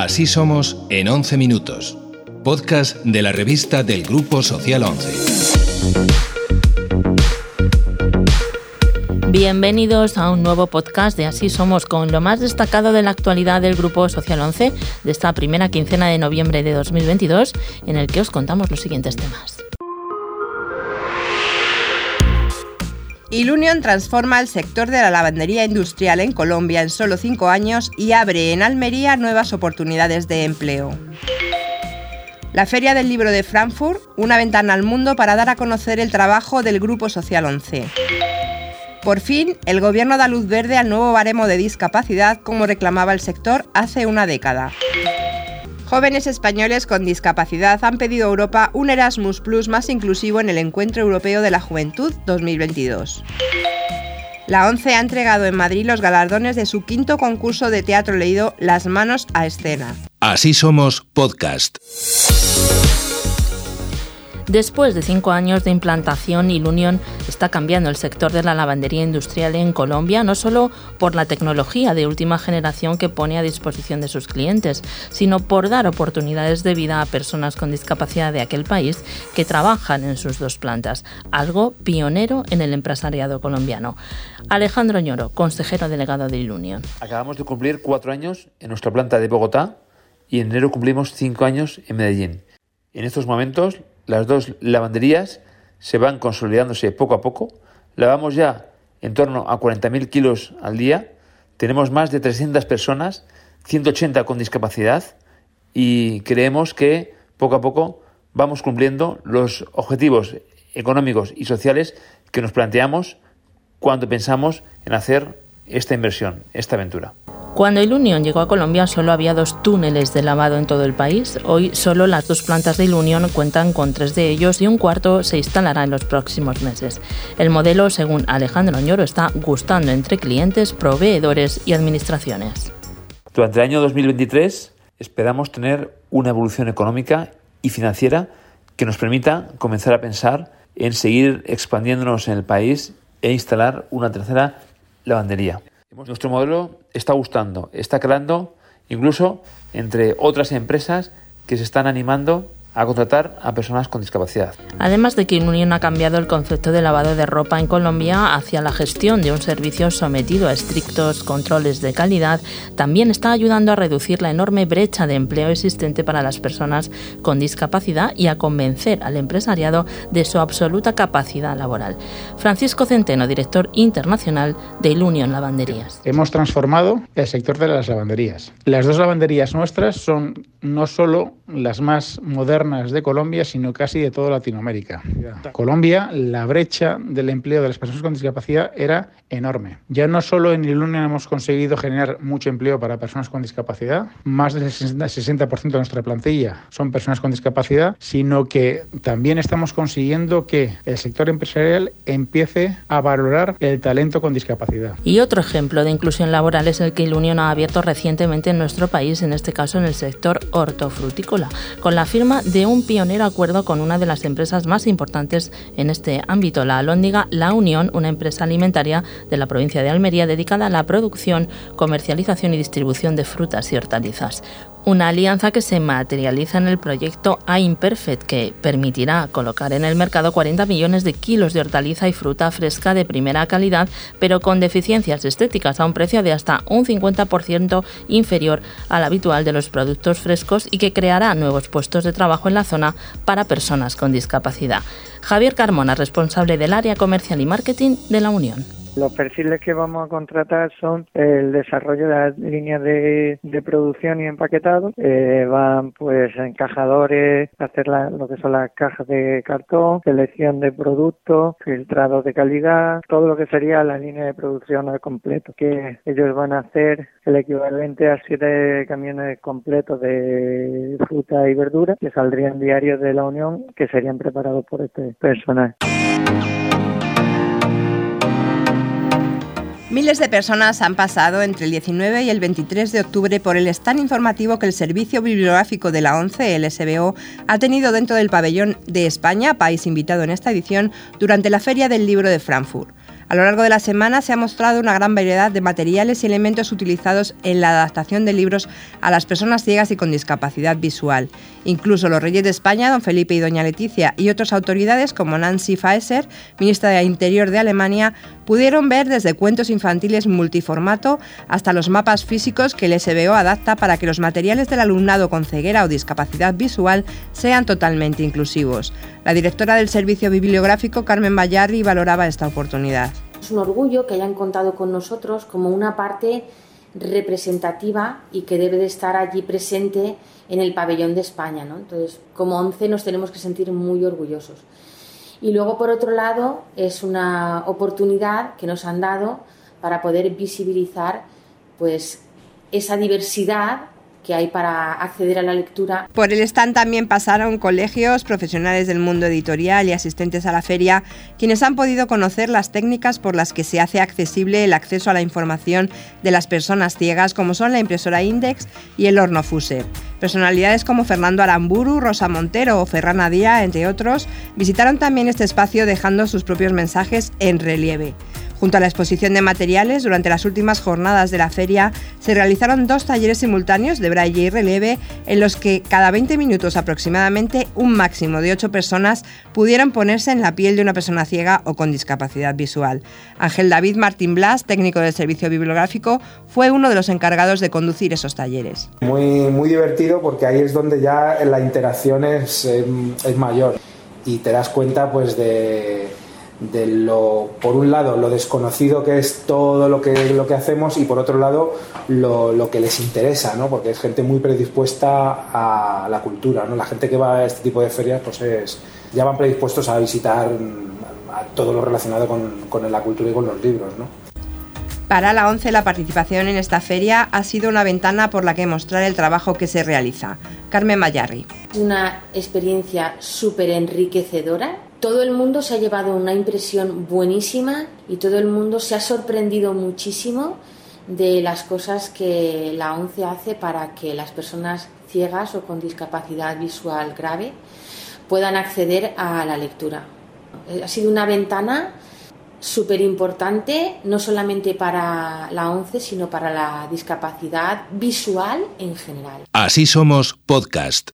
Así somos en 11 minutos. Podcast de la revista del Grupo Social 11. Bienvenidos a un nuevo podcast de Así Somos, con lo más destacado de la actualidad del Grupo Social 11 de esta primera quincena de noviembre de 2022, en el que os contamos los siguientes temas. Ilunion transforma el sector de la lavandería industrial en Colombia en solo 5 años y abre en Almería nuevas oportunidades de empleo. La Feria del Libro de Frankfurt, una ventana al mundo para dar a conocer el trabajo del Grupo Social 11. Por fin, el Gobierno da luz verde al nuevo baremo de discapacidad como reclamaba el sector hace una década. Jóvenes españoles con discapacidad han pedido a Europa un Erasmus Plus más inclusivo en el Encuentro Europeo de la Juventud 2022. La ONCE ha entregado en Madrid los galardones de su 5º concurso de teatro leído Las manos a escena. Así somos podcast. Después de 5 años de implantación, Ilunion está cambiando el sector de la lavandería industrial en Colombia, no solo por la tecnología de última generación que pone a disposición de sus clientes, sino por dar oportunidades de vida a personas con discapacidad de aquel país que trabajan en sus 2 plantas, algo pionero en el empresariado colombiano. Alejandro Ñoro, consejero delegado de Ilunion. Acabamos de cumplir 4 años en nuestra planta de Bogotá y en enero cumplimos 5 años en Medellín. En estos momentos, las 2 lavanderías se van consolidándose poco a poco. Lavamos ya en torno a 40.000 kilos al día. Tenemos más de 300 personas, 180 con discapacidad, y creemos que poco a poco vamos cumpliendo los objetivos económicos y sociales que nos planteamos cuando pensamos en hacer esta inversión, esta aventura. Cuando Ilunion llegó a Colombia solo había 2 túneles de lavado en todo el país. Hoy solo las 2 plantas de Ilunion cuentan con 3 de ellos y un cuarto se instalará en los próximos meses. El modelo, según Alejandro Ñoro, está gustando entre clientes, proveedores y administraciones. Durante el año 2023 esperamos tener una evolución económica y financiera que nos permita comenzar a pensar en seguir expandiéndonos en el país e instalar una 3ª lavandería. Nuestro modelo está gustando, está calando incluso entre otras empresas que se están animando a contratar a personas con discapacidad. Además de que Ilunion ha cambiado el concepto de lavado de ropa en Colombia hacia la gestión de un servicio sometido a estrictos controles de calidad, también está ayudando a reducir la enorme brecha de empleo existente para las personas con discapacidad y a convencer al empresariado de su absoluta capacidad laboral. Francisco Centeno, director internacional de Ilunion Lavanderías. Hemos transformado el sector de las lavanderías. Las 2 lavanderías nuestras son no solo las más modernas de Colombia, sino casi de toda Latinoamérica. Colombia, la brecha del empleo de las personas con discapacidad era enorme. Ya no solo en Ilunion hemos conseguido generar mucho empleo para personas con discapacidad, más del 60% de nuestra plantilla son personas con discapacidad, sino que también estamos consiguiendo que el sector empresarial empiece a valorar el talento con discapacidad. Y otro ejemplo de inclusión laboral es el que Ilunion ha abierto recientemente en nuestro país, en este caso en el sector hortofrutícola, con la firma de un pionero acuerdo con una de las empresas más importantes en este ámbito, la alhóndiga La Unión, una empresa alimentaria de la provincia de Almería dedicada a la producción, comercialización y distribución de frutas y hortalizas. Una alianza que se materializa en el proyecto A-Imperfect, que permitirá colocar en el mercado 40 millones de kilos de hortaliza y fruta fresca de primera calidad, pero con deficiencias estéticas a un precio de hasta un 50% inferior al habitual de los productos frescos y que creará nuevos puestos de trabajo en la zona para personas con discapacidad. Javier Carmona, responsable del área comercial y marketing de La Unión. Los perfiles que vamos a contratar son el desarrollo de las líneas de producción y empaquetado. Van pues encajadores, hacer lo que son las cajas de cartón, selección de productos, filtrado de calidad, todo lo que sería la línea de producción al completo, que ellos van a hacer el equivalente a 7 camiones completos de fruta y verdura que saldrían diarios de La Unión, que serían preparados por este personal. Miles de personas han pasado entre el 19 y el 23 de octubre por el stand informativo que el Servicio Bibliográfico de la ONCE, el SBO, ha tenido dentro del pabellón de España, país invitado en esta edición, durante la Feria del Libro de Frankfurt. A lo largo de la semana se ha mostrado una gran variedad de materiales y elementos utilizados en la adaptación de libros a las personas ciegas y con discapacidad visual. Incluso los reyes de España, don Felipe y doña Leticia, y otras autoridades como Nancy Faeser, ministra de Interior de Alemania, pudieron ver desde cuentos infantiles multiformato hasta los mapas físicos que el SBO adapta para que los materiales del alumnado con ceguera o discapacidad visual sean totalmente inclusivos. La directora del Servicio Bibliográfico, Carmen Bayarri, valoraba esta oportunidad. Es un orgullo que hayan contado con nosotros como una parte representativa y que debe de estar allí presente en el pabellón de España, ¿no? Entonces, como ONCE nos tenemos que sentir muy orgullosos. Y luego, por otro lado, es una oportunidad que nos han dado para poder visibilizar pues, esa diversidad que hay para acceder a la lectura. Por el stand también pasaron colegios, profesionales del mundo editorial y asistentes a la feria, quienes han podido conocer las técnicas por las que se hace accesible el acceso a la información de las personas ciegas, como son la impresora Index y el horno Fuse. Personalidades como Fernando Aramburu, Rosa Montero o Ferran Adía, entre otros, visitaron también este espacio dejando sus propios mensajes en relieve. Junto a la exposición de materiales, durante las últimas jornadas de la feria se realizaron 2 talleres simultáneos de braille y relieve en los que cada 20 minutos aproximadamente un máximo de 8 personas pudieron ponerse en la piel de una persona ciega o con discapacidad visual. Ángel David Martín Blas, técnico del Servicio Bibliográfico, fue uno de los encargados de conducir esos talleres. Muy divertido porque ahí es donde ya la interacción es mayor y te das cuenta pues de por un lado lo desconocido que es todo lo que hacemos y por otro lado lo que les interesa, ¿no? Porque es gente muy predispuesta a la cultura, ¿no? La gente que va a este tipo de ferias pues ya van predispuestos a visitar a todo lo relacionado con la cultura y con los libros, ¿no? Para la ONCE, la participación en esta feria ha sido una ventana por la que mostrar el trabajo que se realiza. Carmen Bayarri. Una experiencia súper enriquecedora. Todo el mundo se ha llevado una impresión buenísima y todo el mundo se ha sorprendido muchísimo de las cosas que la ONCE hace para que las personas ciegas o con discapacidad visual grave puedan acceder a la lectura. Ha sido una ventana súper importante, no solamente para la ONCE, sino para la discapacidad visual en general. Así Somos Podcast.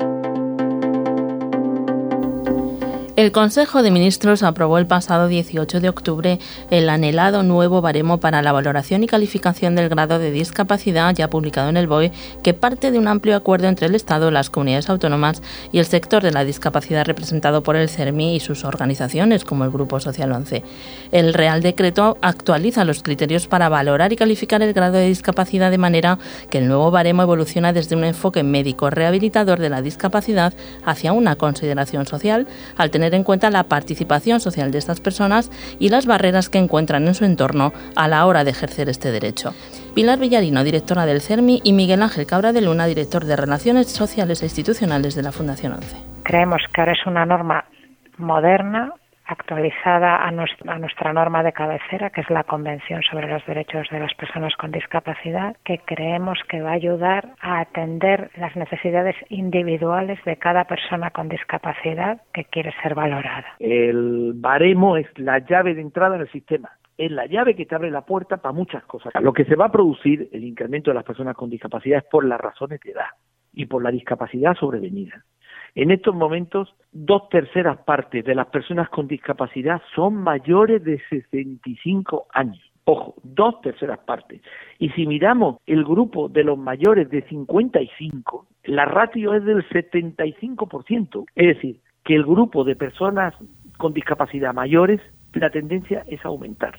El Consejo de Ministros aprobó el pasado 18 de octubre el anhelado nuevo baremo para la valoración y calificación del grado de discapacidad ya publicado en el BOE, que parte de un amplio acuerdo entre el Estado, las comunidades autónomas y el sector de la discapacidad representado por el CERMI y sus organizaciones como el Grupo Social 11. El Real Decreto actualiza los criterios para valorar y calificar el grado de discapacidad de manera que el nuevo baremo evoluciona desde un enfoque médico rehabilitador de la discapacidad hacia una consideración social, al tener en cuenta la participación social de estas personas y las barreras que encuentran en su entorno a la hora de ejercer este derecho. Pilar Villarino, directora del CERMI, y Miguel Ángel Cabra de Luna, director de Relaciones Sociales e Institucionales de la Fundación 11. Creemos que ahora es una norma moderna, actualizada a nuestra norma de cabecera, que es la Convención sobre los Derechos de las Personas con Discapacidad, que creemos que va a ayudar a atender las necesidades individuales de cada persona con discapacidad que quiere ser valorada. El baremo es la llave de entrada en el sistema. Es la llave que te abre la puerta para muchas cosas. Lo que se va a producir, el incremento de las personas con discapacidad, es por las razones de edad y por la discapacidad sobrevenida. En estos momentos, 2/3 partes de las personas con discapacidad son mayores de 65 años. Ojo, 2/3 partes. Y si miramos el grupo de los mayores de 55, la ratio es del 75%. Es decir, que el grupo de personas con discapacidad mayores, la tendencia es a aumentar.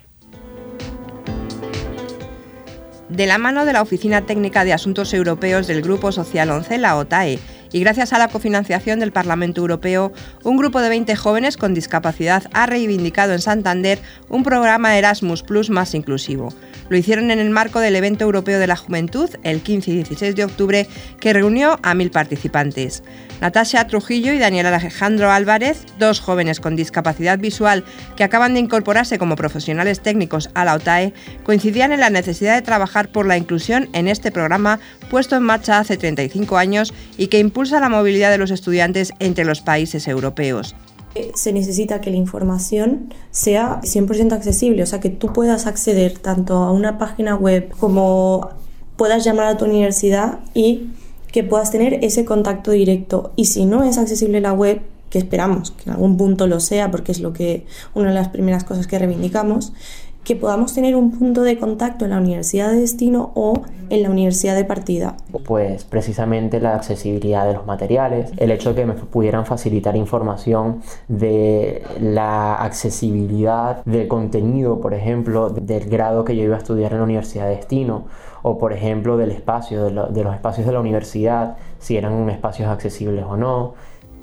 De la mano de la Oficina Técnica de Asuntos Europeos del Grupo Social 11, la OTAE, y gracias a la cofinanciación del Parlamento Europeo, un grupo de 20 jóvenes con discapacidad ha reivindicado en Santander un programa Erasmus Plus más inclusivo. Lo hicieron en el marco del Evento Europeo de la Juventud, el 15 y 16 de octubre, que reunió a 1.000 participantes. Natasha Trujillo y Daniel Alejandro Álvarez, 2 jóvenes con discapacidad visual que acaban de incorporarse como profesionales técnicos a la OTAE, coincidían en la necesidad de trabajar por la inclusión en este programa puesto en marcha hace 35 años y que impulsa la movilidad de los estudiantes entre los países europeos. Se necesita que la información sea 100% accesible, o sea, que tú puedas acceder tanto a una página web como puedas llamar a tu universidad y que puedas tener ese contacto directo. Y si no es accesible la web, que esperamos que en algún punto lo sea, porque es una de las primeras cosas que reivindicamos, que podamos tener un punto de contacto en la universidad de destino o en la universidad de partida. Pues precisamente la accesibilidad de los materiales, el hecho de que me pudieran facilitar información de la accesibilidad del contenido, por ejemplo, del grado que yo iba a estudiar en la universidad de destino, o por ejemplo del espacio, de los espacios de la universidad, si eran espacios accesibles o no.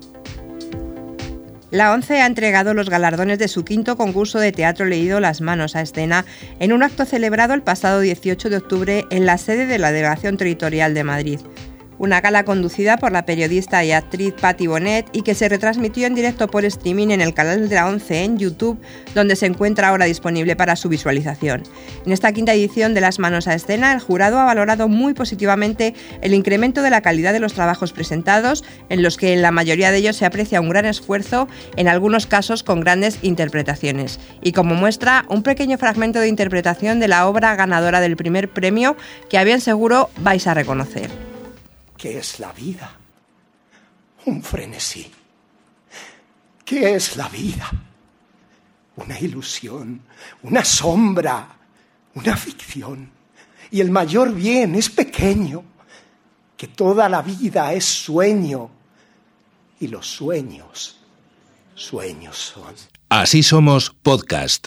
La ONCE ha entregado los galardones de su 5º concurso de teatro leído Las manos a escena en un acto celebrado el pasado 18 de octubre en la sede de la Delegación Territorial de Madrid. Una gala conducida por la periodista y actriz Patti Bonet y que se retransmitió en directo por streaming en el canal de la ONCE en YouTube, donde se encuentra ahora disponible para su visualización. En esta 5ª edición de Las manos a escena, el jurado ha valorado muy positivamente el incremento de la calidad de los trabajos presentados, en los que en la mayoría de ellos se aprecia un gran esfuerzo, en algunos casos con grandes interpretaciones. Y como muestra, un pequeño fragmento de interpretación de la obra ganadora del primer premio, que a bien seguro vais a reconocer. ¿Qué es la vida? Un frenesí. ¿Qué es la vida? Una ilusión, una sombra, una ficción. Y el mayor bien es pequeño, que toda la vida es sueño. Y los sueños, sueños son. Así somos podcast.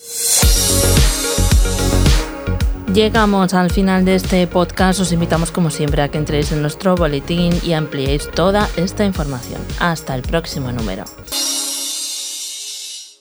Llegamos al final de este podcast. Os invitamos como siempre a que entréis en nuestro boletín y ampliéis toda esta información. Hasta el próximo número.